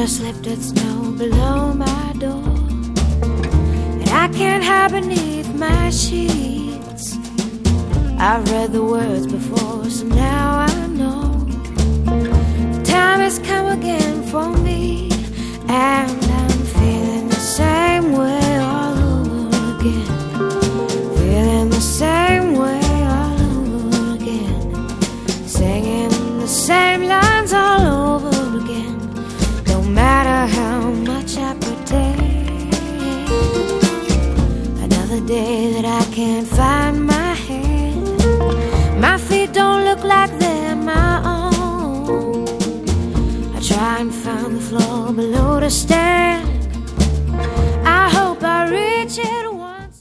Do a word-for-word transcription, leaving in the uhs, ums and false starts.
I slipped with snow below my door, and I can't hide beneath my sheets. I've read the words before, so now I know the time has come again for me, and I'm feeling the same way all over again. Feeling the same way all over again. Singing the same lines all over again. No matter how much I pretend. Another day that I can't find my head. My feet don't look like they're my own. I try and find the floor below to stand.